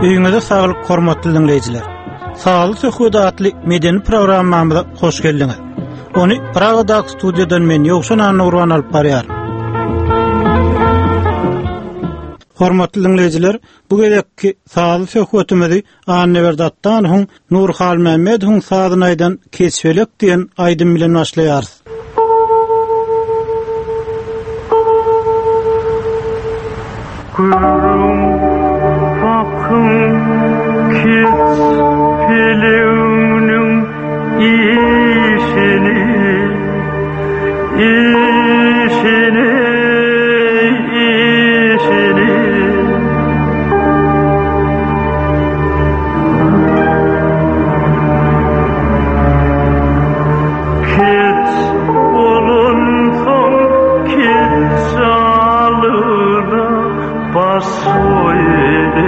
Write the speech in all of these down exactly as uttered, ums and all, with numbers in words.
Öýüňize saglyk, hormatly dinleýijiler. Sağly söhbet adly medeni programmamyza hoş geldiňiz. Onu Praga'daky studiýadan men Ýogşan Nurwan alyp barýar. Hormatly dinleýijiler, bu gezekki sağly söhbetimizi Anneverdatdan hoň Nurhal Mehmet hoň Sadynaýdan Keçfelek diýen aýdym bilen başlaýarys. Kurum bakım keçfeleğinin işini, işini, işini. Keç olunsan keç alına basoyde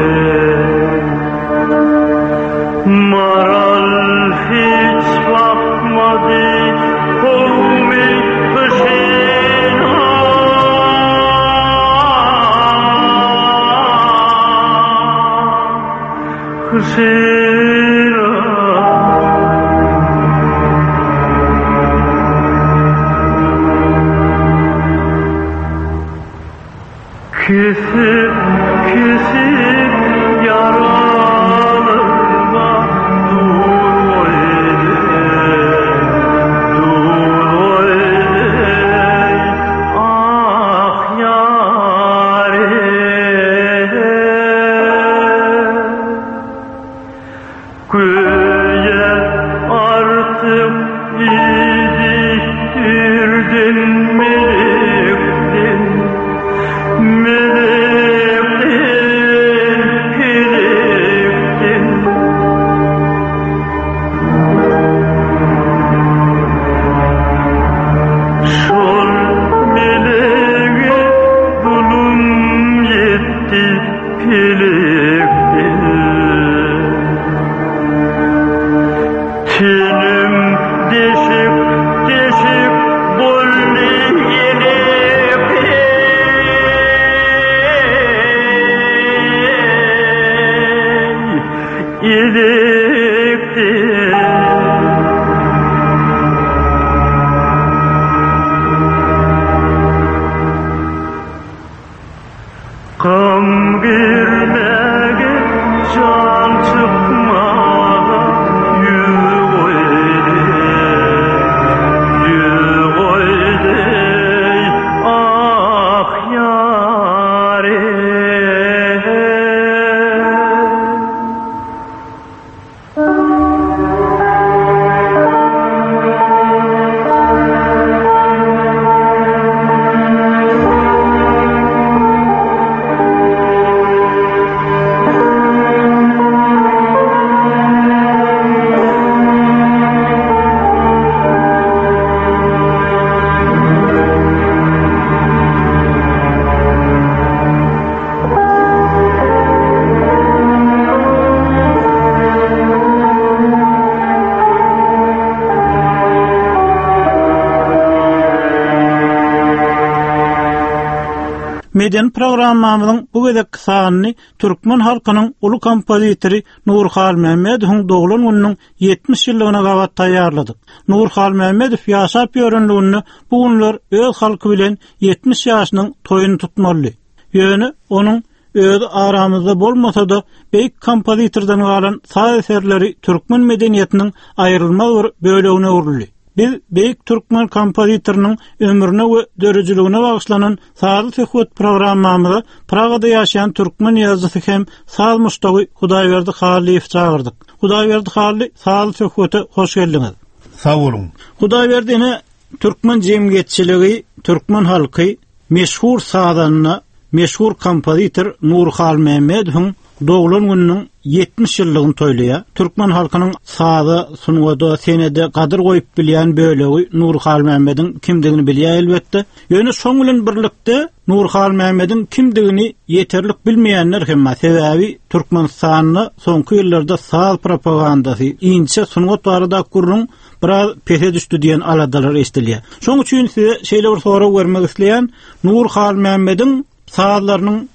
maral hiç bakmadı kovmi kışına kışına kesip kesip yaralarıma dur öyle, dur öyle, ah yâre. Köye artık idiktirdin melektin, melektin, melektin. Şol meleğe zulüm yetti pelektin. Tenim deşik deşik bolli yelekte, kam girmege can çıkmaga yürü öyle, yürü öyle, ah yâre. Medeni programmamyzyň bu gezek sanyny Türkmen halkynyň uly kompozitori Nurhal Mehmet hoň doglan gününiň yetmiş ýyllygyna gabat taýýarladyk. Nurhal Mehmet ýaşap ýörenligini bu günler öz halky bilen yetmiş ýaşynyň toýuny tutmaly. Ýöne onuň özü aramyzda bolmasa-da beýik kompozitordan galan saz eserleri türkmen medeniýetiniň aýrylmaz bir bölegine uruly. Biz beýik türkmen kompozitornyň ömrüne we dörejligine bagyşlanan saz söhbet programmamyza Pragada ýaşaýan türkmen ýazgysy hem saz mustagy Hudaýberdi Haliýew çağırdyk. Hudaýberdi Haliýew saz söhbete hoş geldiňiz. Sağ olun. Hudaýberdi ene türkmen jemgyýetçiligi, türkmen halky meşhur sazanyna meşhur kompozitor Nurhal Mehmet hoň doglan gününiň yetmiş ýyllygyny toýlaýar. Türkmen halkynyň sazy, sunuwada, senede gadyr goýup bilýän bölegi Nurhal Mehmetiň kimdigini bilýär elbetde. Ýöne şoň bilen birlikde Nurhal Mehmetiň kimdigini ýeterlik bilmeýänler hem sebäbi Türkmenistanyny soňky ýyllarda saz propagandasy, inçe sunuwat barada gurrun biraz pese düştü diýen aladalar estilýär. Şoň üçin size şeýle bir sora bermek isleýän Nurhal Mehmetiň sazlarynyň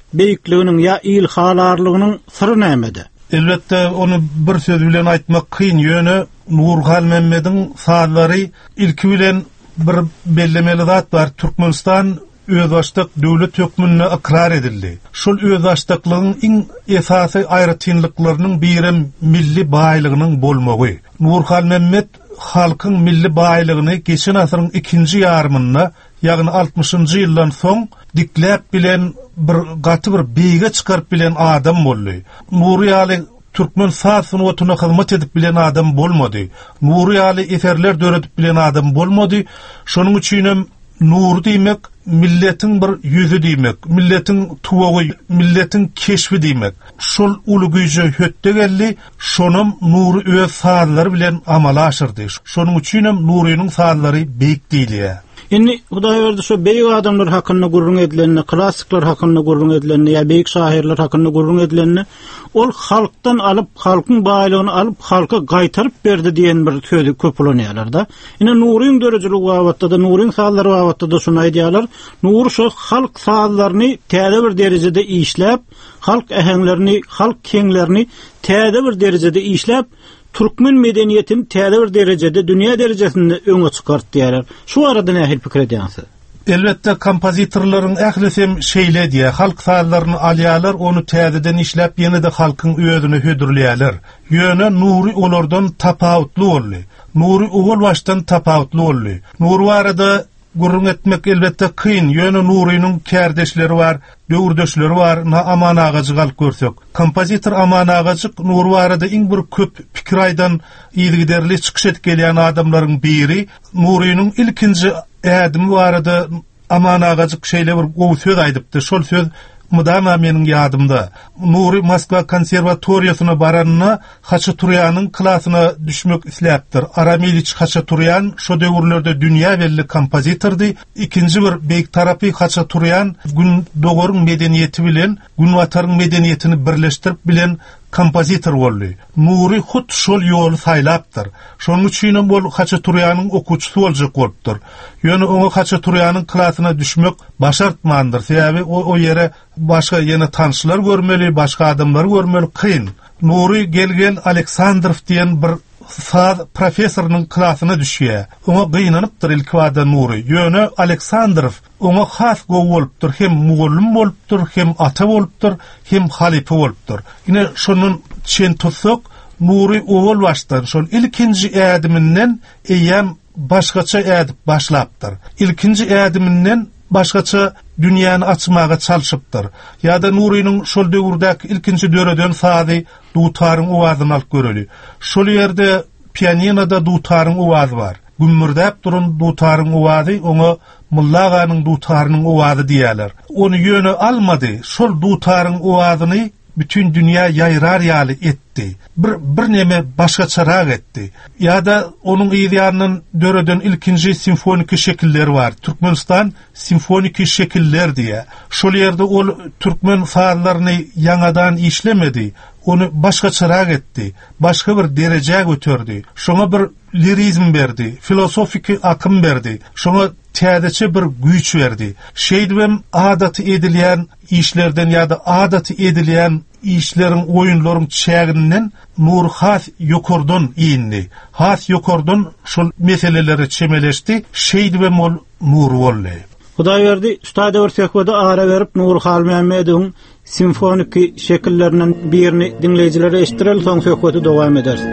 beýikliginiň ýa ilhalarlygynyň syry nämede? Elbette onu bir söz bilen aýtmak kyn. Ýöne Nurhal Mehmediň saadlary ilki bilen bir bellemeli zat bar. Türkmenistan özbaşdyk döwlet hökmüne ikrar edildi. Şol özbaşdyklygyň iň esasy aýratynlyklarynyň biri milli baýlygynyň bolmagy. Nurhal Mehmed halkyň milli baýlygyny geçen asyryň ikinji ýarmyna, ýagny altmışynjy ýyldan soň dikläp bilen bir gaty bir beýge çykaryp bilen adam boldy. Nuri ýaly Türkmen saatsyny otuny hyzmat edip bilen adam bolmady. Nuri ýaly eserler döredip bilen adam bolmady. Şonuň üçin nur diýmek milletiň bir ýüzi diýmek, milletiň tuwagy, milletiň keşfi diýmek. Şol uly güýje hötde geldi, şonum nury öz saadlary bilen amala aşyrdy. Şonuň üçin nurynyň saadlary beýik diýilýär. Inni Hudaý berdi şu beýik adamlar hakynda gurrun edilenni, klassikler hakynda gurrun edilenni ýa beýik şairler hakynda gurrun edilenni ol halkdan alyp, halkyň baýlygyny alyp halka gaýtaryp berdi diýen bir sözi köpülenýärler da. Ine nuryň derejeligi wagtda da nuryň saallary wagtda da şunu aýdýarlar. Nur şu halk saallaryny täze bir derejede işläp, halk ähenglerini, halk kenglerini täze bir derejede işläp Türkmen medeniýetini täze bir derejede dünýä derejesinde öňe çykartdy ýalar. Şu arada nähil pikir edýänsiz? Elbette kompozitorlaryň ählisem şeýle diýe, halk sallaryny alýarlar, onu täzeden işläp ýene-de halkyň özüne hödürleýärler. Ýöne nury olardan tapawutly boldy. Nury owul başdan tapawutly boldy. Nur barada gurrun etmek elbette kyn. Ýöne nurynyň kärdeşleri bar, döwürdeşleri bar, na Aman Agajy galyp görsek. Kompozitor Aman Agajy nur barada iň bir köp pikir aýdan ýygyderli çykyş etip gelýän adamlaryň biri. Nurynyň ilkinji ädimi barada Aman Agajy şeýle bir gowy söz aýdypdy. Şol söz mudama meniň ýadymda. Nuri Moskva konservatoriýasyna baranyna Haçaturýanyň klasyna düşmek isläpdir. Aramiliç Haçaturýan şo döwürlerde dünýä belli kompozitordy. Ikinji bir beýik tarapy Haçaturýan gün dogoryň medeniýeti bilen gün wataryň medeniýetini birleşdirip bilen kompozitor boldy. Nuri hut şol ýoly saýlapdyr. Şonuň üçin bol Haçaturýanyň okuwçysy boljak bolupdyr. Ýöne oňa Haçaturýanyň klasyna düşmek başartmandyr. Sebäbi o, o ýere başga ýene tanşylar görmeli, başga adamlar görmeli kyn. Nuri gelgel Aleksandrov diýen bir saz professorynyň klasyna düşýär. Oňa gynanypdyr ilk wada Nuri. Ýöne Aleksandrov oňa has gowy bolupdyr, hem mugallim bolupdyr, hem ata bolupdyr, hem halipa bolupdyr. Ine şonun çen tutsak Nuri owul başdan şol ilkinji ädiminden eýem başgaça ädip başlapdyr. İlkinji ädiminden başgaça dünýäni açmaga çalyşypdyr. Ýa-da Nurynyň şol döwürdäki ilkinji döreden saady dutaryň owazyny alyp göreli. Şol ýerde pianinoda dutaryň owazy bar. Gümmürdäp durun dutaryň owazy oňa Mulla aganyň dutarynyň owazy diýerler. Onu ýöne almady. Şol dutaryň owazyny bütün dünýä ýayrar ýaly etdi. Bir bir neme başgaçarak etdi. Ýa-da onuň ýa-nyň döreden ilkinji simfonik şekilleri bar. Türkmenistan simfonik şekiller diye. Şol ýerde ol türkmen saatlaryny ýangadan işlemedi. Onu başgaçarak etdi. Başga bir derejä götürdi. Şoňa bir lirizm berdi, filosofik akym berdi. Şoňa täzeçe bir güýç berdi. Şeýdibem adaty edilýän işlerden ýa-da adaty edilýän işleriň, oýunlaryň çäginden nur has ýokurdan ýyny. Has ýokurdan şol meseleleri çemeleşdi. Şeýdibem ol nur boldy. Hudaý berdi, ustada bir söhbede ara berip Nurhal Mehmediň simfonik şekillerinden birini dinleýijilere eşitdirel, soň söhbeti dowam edersiz.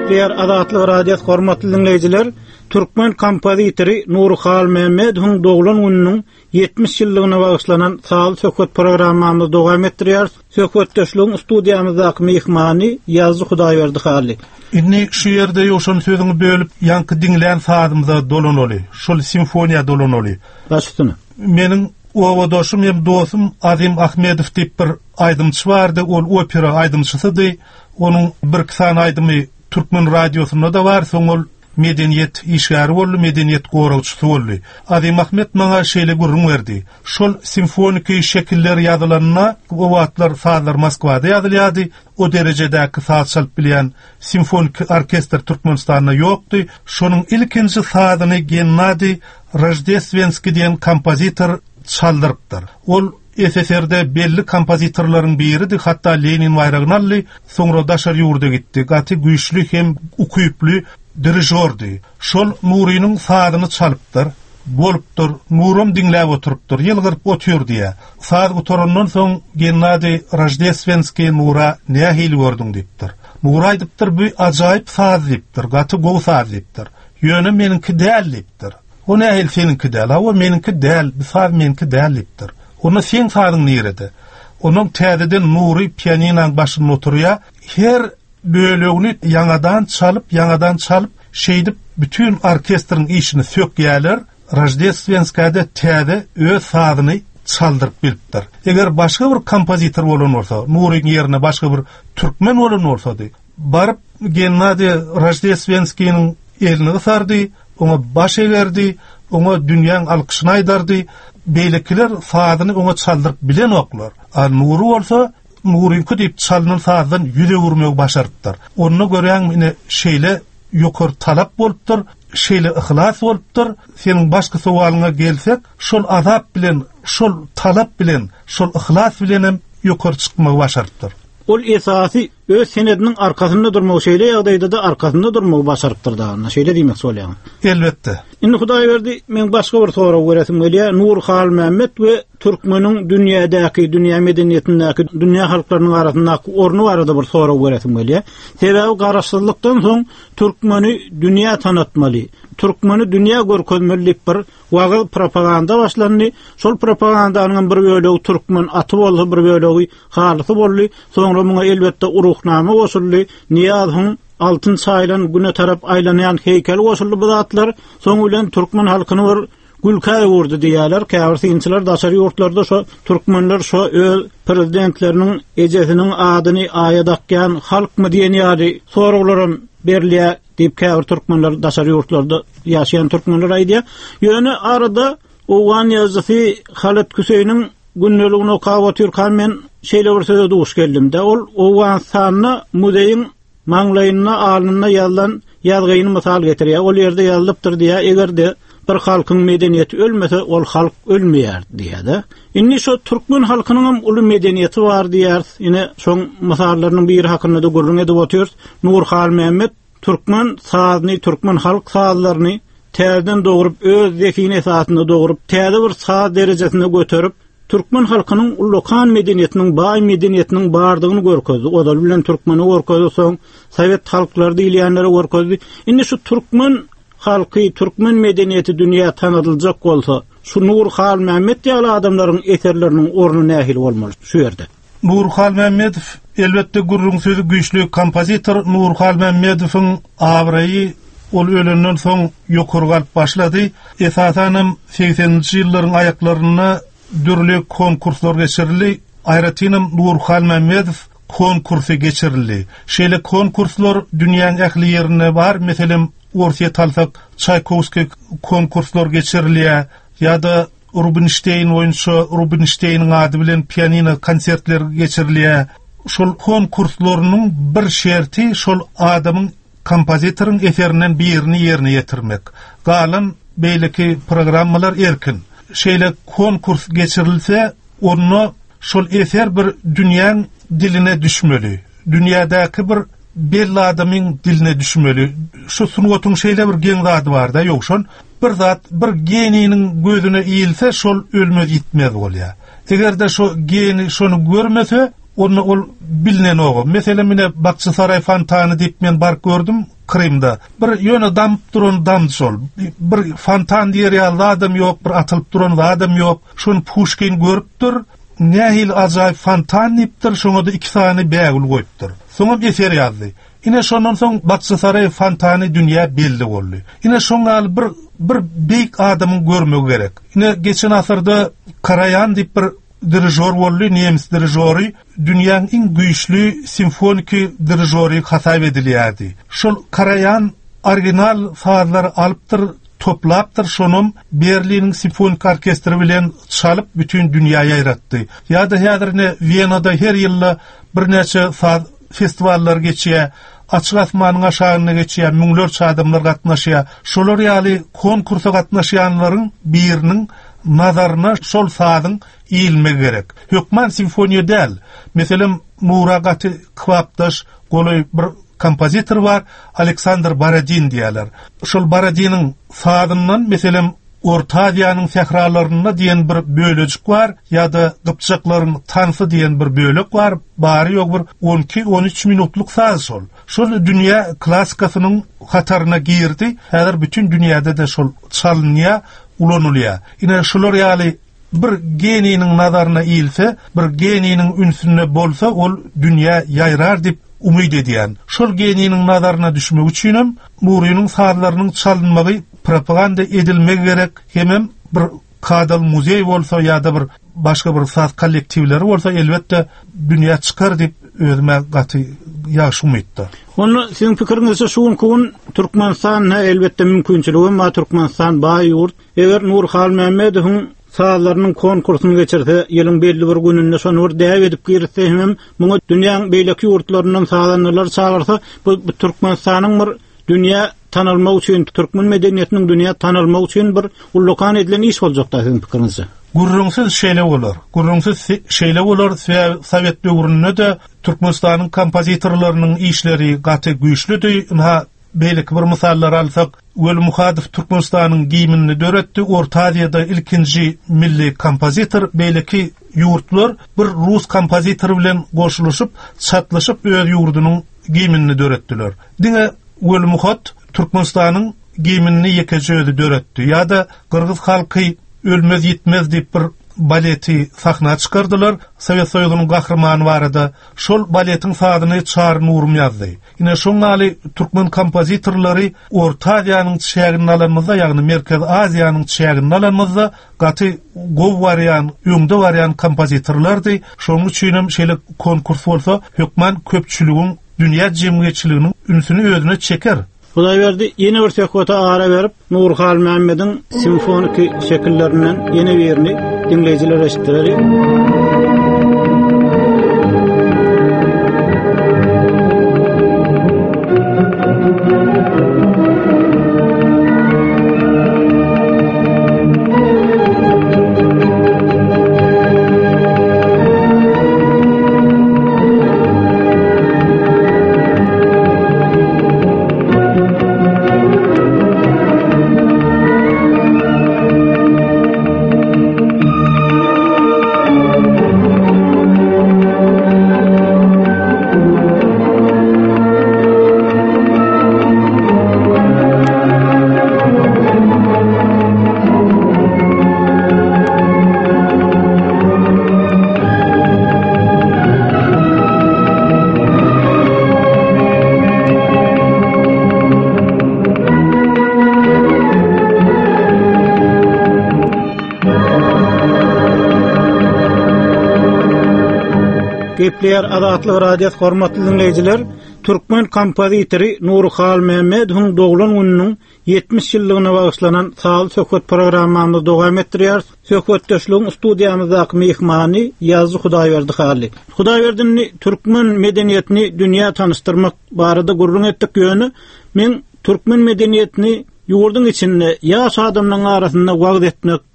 Gepleýär Azatlyk radio hormatly dinleýijiler, türkmen kompozitori Nurhal Mehmedowň doglan gününiň yetmiş ýyllygyna bagyşlanan sal söhbet programmamyzy dowam etdirýär. Söhbetdeşligiň studiýamyzdaky mehmany Ýazgy Hudaýberdi hali. Inni şu ýerde ýoşun sözüňi bölüp ýanky dinleýän saatymyza dolanoly. Şol simfoniýa dolanoly. Başytyny. Meniň owadoşum hem dostum Azim Ahmedow diýip bir aýdymçy bardy. Ol opera aýdymçysydy. Onun bir kısan aydymy Türkmen radiosunda da var. Soňol medeniyet işgäri boldy, medeniyet gorawçysy boldy. Azim Ahmed maňa şeýle gurrun berdi. Şol simfonik şekiller ýazylanyna o wagtlar saatlar Moskwada ýazylýardy. O derejedäki saat çalyp bilýän simfonik orkestr Türkmenistanda ýokdy. Şonuň ilkinji saatyny Gennady Rajdestvenski diýen kompozitor çaldyrypdyr. Ol S S R de belli kompozitorlaryň biridir, hatda Lenin bayragyny aldy, soňra daşar ýurda gitdi. Gaty güýçlü hem ukuyply dirijordy. Şol Nuriýanyň saatyny çalypdyr. Bolupdyr, Nurum dinläp oturupdyr, ýylgyryp otur diýe. Saat oturandan soň Gennady Rajdestvenski Nura nähili gördüň diýipdir. Nura aýdypdyr, bu ajaýyp saat diýipdir, gaty gow saat diýipdir. Ýöne meniňki däl diýipdir. O nähili seniňki däl, o meniňki däl, bu saat meniňki däl diýipdir. Onu sen saatın niredi. Onun täzeden Nuri pianinoň başynda oturýar. Her bölügini ýangadan çalyp, ýangadan çalyp, şeýdip bütün orkestrň işini sökýärler. Rajdestvenskada täze öz saatyny çaldyryp bilipdir. Eger başga bir kompozitor bolan bolsa, Nuriň ýerine başga bir türkmen bolan bolsady, baryp Gennady Rajdestvenskiň elini sardy, ona baş egerdi, ona dünýäň alkyşyny aýdardy. Beýlekiler saatyny ona çaldyryp bilen oklar. A Nuri bolsa, Nuriňki diýip çalynan saatdan ýüze vurmak başarypdyr. Onu görýän mine şeýle ýokary talap bolupdyr, şeýle ihlas bolupdyr. Seniň başga sowalyňa gelsek, şol azap bilen, şol talap bilen, şol ihlas bilen hem ýokary çykmak başarypdyr. Ol esasy öz senediniň arkasynda durmak şeýle ýagdaýda da arkasynda durmak başarypdyr da. Şeýle diýmek bolýar. Elbetde. Indi Hudaýberdi, men başga bir soraw beresim gelýär. Nurhal Mehmed we türkmeniň dünýädäki, dünýä medeniýetindäki, dünýä halklarynyň arasyndaky orny barada bir soraw beresim gelýär. Sebäbi garaşsızlykdan soň türkmeni dünýä tanatmaly, türkmeni dünýä görkezmeli bir wagy propaganda başlandy. Şol propagandanyň bir bölegi türkmen aty boldy, bir bölegi halysy boldy. Soňra muňa elbetde uruhnama goşuldy. Niýazyň altın saýlan güne tarap aýlanýan heýkel goşuldy bu zatlar. Soň bilen türkmen halkyny bir gülkä wurdy diýerler. Käwirsinçiler daşary ýurtlarda şo türkmenler şo öz prezidentleriniň ejesiniň adyny aýadakyan halkmy diýenýäri soraglarym berilýär diýip käwir türkmenler daşary ýurtlarda ýaşaýan türkmenler aýdýar. Ýöne arada Owan ýazgy Halat Küseýniň günneligini okap oturýan men şeýle bir söze duş geldim de ol Owan sanna muzeýiň maňlaýyna alnyna ýazlan ýazgyny mysal getirýär. Ol ýerde ýazylypdyr diýär. Egerde bir halkyň medeniýeti ölmese, ol halk ölmeýär diýär. Indi şo türkmen halkynyň uly medeniýeti bar diýär. Ine şoň mysallarynyň biri hakynda da gurrun edip oturýar. Nurhal Mehmed türkmen saatny, türkmen halk saatlaryny täzeden dogrup öz zekine esasynda dogrup täze bir saat derejesine göterip türkmen halkynyň ulykan medeniýetiniň, baý medeniýetiniň bardygyny görkezdi. O da bilen türkmeni görkezdi, soň Sowet halklary diýilýänleri görkezdi. Indi şu türkmen halky, türkmen medeniýeti dünýä tanadyljak bolsa, şu Nurhal Mehmed ýaly adamlaryň eserleriniň orny nähili bolmaly şu ýerde. Nurhal Mehmedow elbetde gurrun sözü güýçlü kompozitor. Nurhal Mehmedowyň awraýy ol ölenden soň ýokary galyp başlady. Esasanem seksenji ýyllaryň aýaklaryna dürli konkurslar geçirildi. Aýratynam Nurhal Mehmedow konkursy geçirildi. Şeýle konkurslar dünýäň ähli ýerine bar. Meselem Orsiýa talsak Çaykovski konkurslar geçirilýär ýa-da Rubinstein oýunçy Rubinsteiniň ady bilen pianino konsertler geçirilýär. Şol konkurslarynyň bir şerti şol adamyň kompozitoriň eserinden birini ýerine ýetirmek. Galan beýleki programmalar erkin. Şeýle konkurs geçirilse, onu şol eser bir dünýäň diline düşmeli. Dünýädäki bir belli adamyň diline düşmeli. Şu sunuwatyň şeýle bir geň zady bar da, ýokşon bir zat bir geniniň gözüne iýilse, şol ölmez gitmez bolýar. Egerde şo geni şonu görmese, onu ol bilinen oğu. Mesela mine Bakçısaray Fantany diýip men bark gördüm Kırım'da. Bir ýöne damp duran dam sol. Bir fontan diýer ýalda adam ýok, bir atılıp duran adam ýok. Şonu Pushkin görüpdir. Nähil ajaýyp fontan diýipdir, şoňa da iki tane bägül goýupdyr. Soňra eser ýazdy. Ine şondan soň Bakçysaray Fantany dünýä belli boldy. Ine şoňa bir bir beýik adamy görmek gerek. Ine geçen asyrda Karayan diýip bir dirijor boldy, nemis dirijori, dünýäniň iň güýçli simfonik dirijori hasap edilýärdi. Şol Karayan original sazlary alypdyr, toplapdyr, şonum Berliniň simfonik orkestri bilen çalyp bütün dünýäge ýaratdy. Ýa-da häzirne Vienada her ýylla bir näçe saz festivallar geçýär, açyk asmanyň aşagyna geçýär, müňlerçe adamlar gatnaşýar. Şolar ýaly konkursa gatnaşýanlaryň biriniň nazaryna şol sazyň iýilmek gerek. Hökman simfoniýa däl. Meselem Muragaty Kvapdaş goly bir kompozitor var, Aleksandr Baradin diýerler. Şol Baradiniň sazynyň meselem Orta Aziýanyň sähralaryna diýen bir bölejik bar, ýa-da Gypçaklaryň tansy diýen bir bölek bar, bary ýok bir on iki on üç minutluk saz şol. Şol dünýä klassikasynyň hataryna girdi. Häzir bütün dünýäde de şol çalynýar, ulanylýar. Ine şolar ýaly bir geniyniň nazaryna iýilse, bir geniyniň ünsünde bolsa, ol dünýä ýaýrar diýip umyd edýän. Şol geniyniň nazaryna düşmek üçin Murynyň sazlarynyň çalynmagy propaganda edilmek gerek. Hemem bir kadal muzey bolsa ýa-da bir başga bir saz kollektivleri bolsa elbetde dünýä çykar diýip özüme gaty ýaşy umydda. Onu sizin pikiriňizde şuň kun Türkmenistanyna elbetde mümkinçiligi ma Türkmenistan baý ýurt. Eger Nurhal Mämmedowyň sazlarynyň konkursyny geçirse, ýylyň belli bir gününde şonu bir däw edip girse hem muňa dünýäniň beýleki ýurtlaryndan sazanlar çağırsa, bu, bu Türkmenistanyň bir dünýä tanalmak üçin, Türkmen medeniýetiniň dünýä tanalmak üçin bir ullukan edilen iş boljak da sizin pikiriňizde. Gurrunsiz şeýle bolar. Gurrunsiz şeýle bolar. Sowet döwründe de Türkmenistanyň kompozitorlarynyň işleri gaty güýçlüdi. Ha beýleki bir misallar alsak, Öl Muhadyf Türkmenistanyň giýimini döretdi. Orta Aziýada ilkinji milli kompozitor, beýleki ýurtlar bir rus kompozitor bilen goşulyşyp, çatlaşyp öz ýurdunyň giýimini döretdiler. Diňe Öl Muhat Türkmenistanyň giýimini ýekeje döretdi. Ýa-da Kırgız halky ölmez yitmez diýip bir baleti sahna çykardylar. Sowet Soýuzynyň gahrymany barada şol baletiň sazyny Çar Nurum ýazdy. Ine şoňaly türkmen kompozitorlary Orta Aziýanyň çägini alanmazda, ýagny Merkez Aziýanyň çägini alanmazda gaty gow barýan, öňde barýan kompozitorlardy. Şoň üçin hem şeýle konkurs bolsa, hökman köpçüligiň dünýä jemgyýetçiliginiň ünsüni özüne çeker. Hudaý berdi, ýene bir söhbete ara berip Nurhal Mämmediň simfonik şekillerinden ýene birini dinleýijiler eşitdiler. Gepler adatly radio hormatly dinleyijiler, Türkmen kompozitori Nurhal Mämmedowyň doglan gününiň yetmiş ýyllygyna bagyşlanan sal söhbet programmamyzy dowam etdirýär. Söhbetdeşligiň studiýamyzdaky mehmany Ýazgy Hudaýberdi hali. Hudaýberdini Türkmen medeniýetini dünýä tanystyrmak barada gurrun etdik ýöne, men Türkmen medeniýetini ýurdun içinde ýaş adamlaryň arasynda wagt etmek,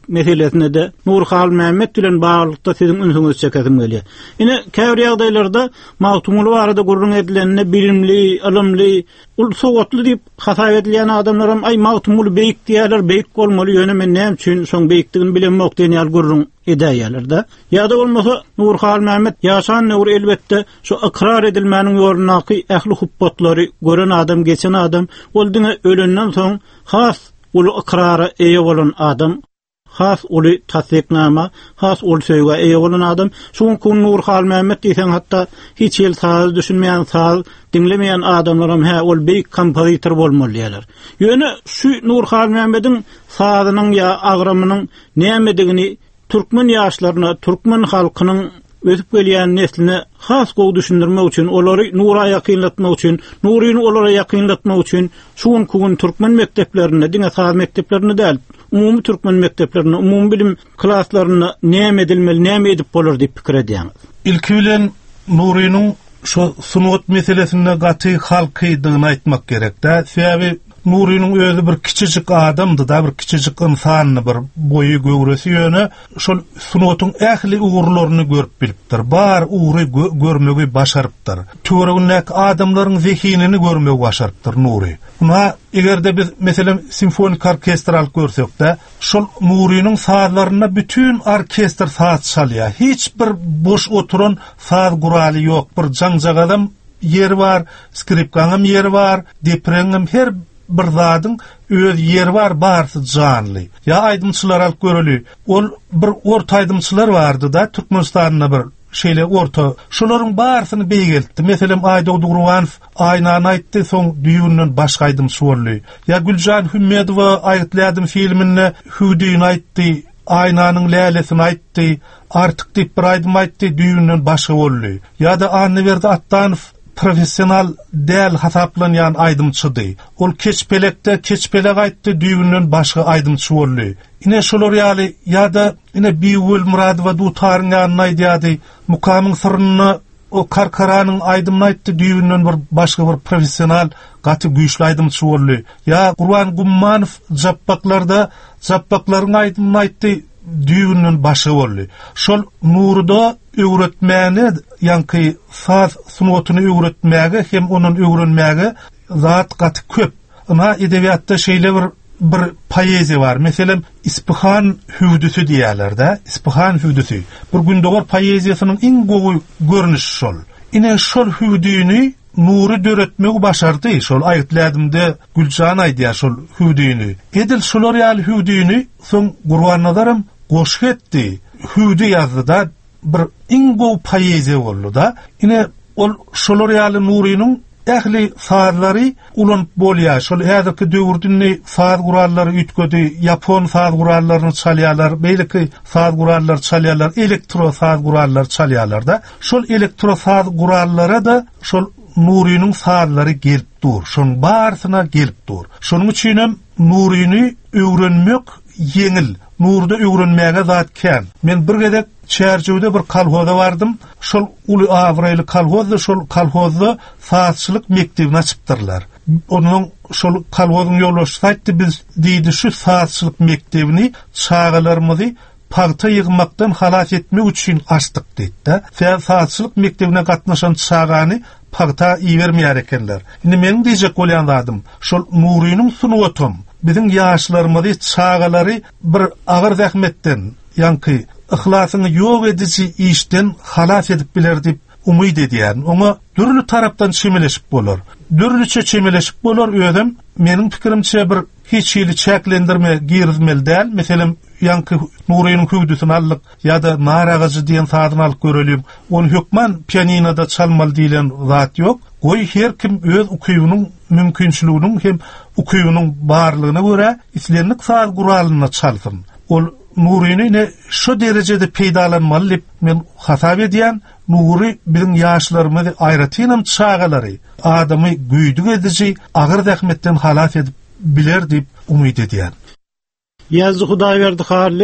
meselesine de Nurhal Mehmet bilen bağlılıkta sizin ünsüňizi çekedim gelýär. Ine käbir ýagdaýlarda mawtumly barada gurrun edilenine bilimli, ilmli, ul sowatly diýip hasap edilýän adamlaram ay mawtumly beýik diýerler, beýik bolmaly ýöne men näme üçin şoň beýikdigini bilenmek diýýär gurrun edäýärler-de. Ýa-da bolmasa Nurhal Mehmet ýaşan nur elbetde şu ikrar edilmäniň ýolunaky ähli huppatlary gören adam, geçen adam, ol diňe ölenden soň has ul ikrara eýe bolan adam, has uly tasdiknama, has ul söýge eýe bolan adam, şoň kun Nurhal Mehmet diýsen hatda hiç ýel saz düşünmeýän, saz dinlemeýän adamlaram ha ol beýik kompozitor bolmalylar. Ýöne şu Nurhal Mehmetiň sazynyň ýa agramynyň nämedigini Türkmen ýaşlaryna, Türkmen halkynyň ötüp gelýän nesline has gowy düşündirmek üçin, olary nura ýakynlatmak üçin, nuryny olara ýakynlatmak üçin şuň kugun Türkmen mekteplerine, diňe saz mekteplerine däl, umumy Türkmen mekteplerine, umumy bilim klaslaryna näme edilmeli, näme edip bolar diýip pikir edýär. Ilki bilen nurynyň şu sunut meselesinde gaty halkydygyny aýtmak gerek-de. Sebäbi Nuri'nin özü bir kiçicik adamdı da, bir kiçicik insanı, bir boyu gögresi ýöne şol sunutun ähli uğurlaryny görüp bilipdir. Bar uğury görmegi başarypdyr. Töweregindäki adamlaryň zehinini görmegi başarypdyr Nuri. Buna egerde biz meselem simfonik orkestral görsek-de, şol Nuri'nin sazlaryna bütün orkestr saz çalýar. Hiç bir boş oturan saz guraly ýok. Bir jaňjak adam ýeri bar, skripkanyň ýeri bar, depreňim her bir zadyň öz ýeri bar, barsy janly. Ya aýdymçylar alyp göreli. Ol bir orta aýdymçylar bardy da Türkmenistanda bir şeýle orta. Şolaryň barsyny beýgeldi. Meselem Aýda Durwanow aýnany aýtdy, soň düýünden başga aýdymçy boldy. Ya Güljan Hümmedowa aýtladym filminde hüdüýüni aýtdy, aýnanyň lälesini aýtdy, artyk diýip bir aýdym aýtdy, düýünden başga boldy. Ya da Anneberdi Attanow professional däl hasaplanýan aýdymçydy. Ol keçpelekde keçpelek aýtdy, düýünden başga aýdymçy boldy. Ine şolar ýaly ýa-da ine Biwul Muradowa dutaryňan aýdýady, mukamyň sırryny o Karkaranyň aýdymy aýtdy, düýünden bir başga bir professional gaty güýçli aýdymçy boldy. Ya Gurban Gummanow jappaklarda jappaklaryň aýdymy aýtdy, düýünden başga boldy. Şol Nurda öwretmäni ýanky saz sunutyny öwretmäge hem onuň öwrenmäge zat gaty köp. Ama edebiýatda şeýle bir bir poeziýa bar. Meselem Ispahan hüwdüsü diýerler-de, Ispahan hüwdüsü. Bir gündogor poeziýasynyň iň gowy görnüşi şol. Ine şol hüwdüni Nuri döretmegi başardy. Şol aýtladymda Güljan aýdýar şol hüwdüni. Edil şolar ýaly hüwdüni soň Gurbannadarym goşuk etdi. Hüwdü ýazdy da bir iň gowy poeziýa boldy da. Ine ol şolar ýaly Nuri'niň ähli sazlary ulanyp bolýar. Şol häzirki döwürde saz gurallary ütkedi, Yapon saz gurallaryny çalýarlar, beýleki saz gurallary çalýarlar, elektro saz gurallary çalýarlar da. Şol elektro saz gurallara da şol Nuri'niň sazlary gelip dur. Şoň barsyna gelip dur. Şonuň üçin hem Nuri'ni öwrenmek yeňil. Nurda öwrenmäge zat kän. Men bir gedek Çerjewde bir kolhoza bardym. Şol uly awraýly kolhozda, şol kolhozda sazçylyk mektebini açypdyrlar. Onuň şol kolhozyň ýolbaşçysy aýtdy, biz diýdi şu sazçylyk mektebini çağalarymyzy pagta ýygmakdan halas etmek üçin açdyk diýdi. Sen sazçylyk mektebine gatnaşan çağany pagta iýermeýär ekenler. Indi meniň diýjek bolýan zadym, şol Nuri'niň sunuwatum bizim ýaşlarymyzy çağalary bir agyr zähmetden, ýanky ihlasyny ýok edici işden halas edip biler dip umyd edýär. Oňa dürli tarapdan çemeleşip bolar. Dürliçe çemeleşip bolar öýdem. Meniň pikirimçe bir hiç ýyly çäklendirme girizmeli däl. Meselem ýanky Nuri'niň hüwdüsini allyk ýa-da naragazy diýen sazyny alyp görelim. Onu hökman pianinoda çalmaly diýilen zat ýok. Goý her kim öz ukybynyň mümkinçiliginiň hem ukybynyň barlygyna görä islenlik saz guralyny çalsyn. Ol Nuri'ni ne şu derecede peýdalanmaly diýip men hasap edýän. Nuri bizim ýaşlarymyzy aýratynam çağalary adamy güýdük edici agyr zähmetden halas edip biler diýip umyd edýän. Ýazdy Hudaýberdi Harly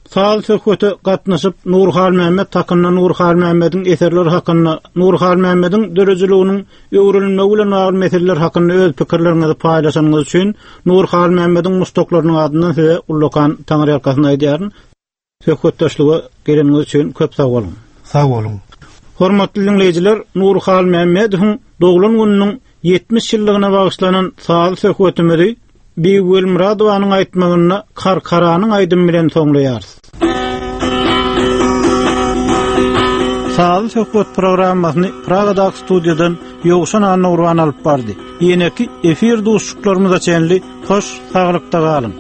Sağ söhbete gatnaşyp Nurhal Mehmet hakkında, Nurhal Mehmet'in eserleri hakkında, Nurhal Mehmet'in dörejiliğinin öwrülme bilen bagly meseleler hakkında öz pikirlerinizi paýlaşanyňyz üçin Nurhal Mehmet'in mustoklarynyň adyndan size Ullukan Taňry ýarkasyna aýdýaryn. Söhbetdaşlygy geleniňiz üçin köp sag bolun. Sag bolun. Hormatly dinleýijiler, Nurhal Mehmet'iň doglan gününiň yetmiş ýyllygyna bagyşlanan sağ söhbetimizi Biwel Muradowanyň aýtmagyna Karkaranyň aýdym bilen soňlaýarys. Sağ söhbet programmasyny Pragadaky studiýadan Ýogşan Anna Urban alyp bardy. Ýene-ki efir dostluklarymyza çenli hoş saglykda galyn.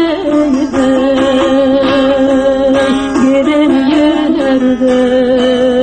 Yerlerde